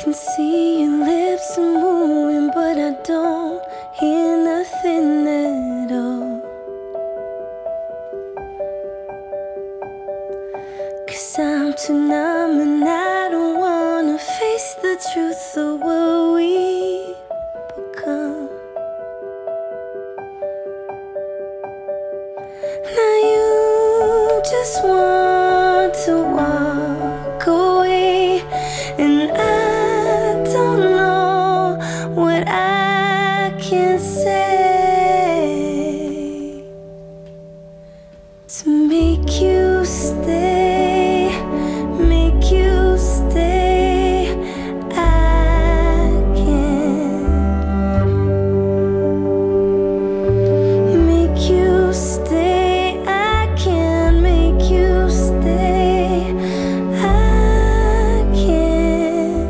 can see your lips are moving, but I don't hear nothing at all. 'Cause I'm too numb and I don't wanna face the truth of what we've become. Now you just want to walk away, and I don't know what I can say to make you stay, make you stay. I can't make you stay. I can't make you stay. I can't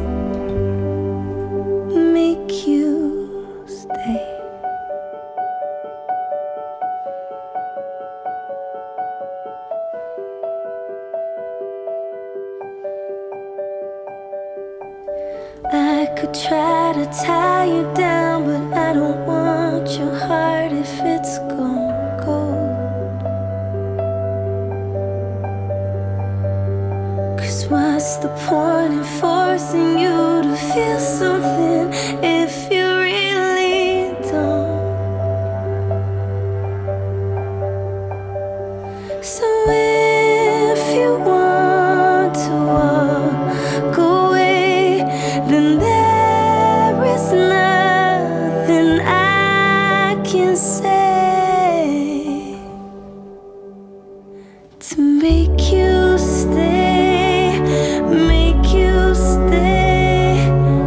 make you stay. I could try to tie you down, but I don't want your heart if it's gone cold. 'Cause what's the point in forcing you to feel something if you really don't? So if you want to walk away, then there is nothing I can say to make you stay, make you stay.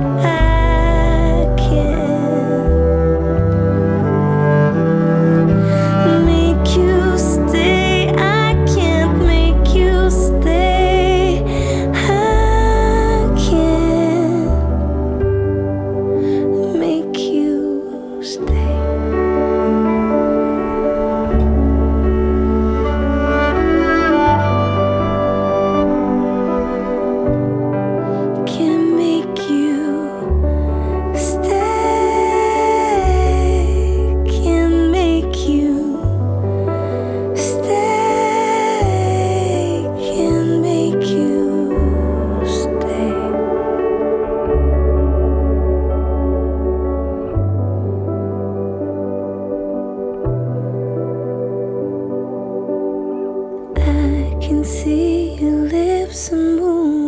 I can't make you stay. I can't make you stay. I can't make you stay. Can't make you stay. Can't make you stay. Can't make you stay. I can see your lips are moving,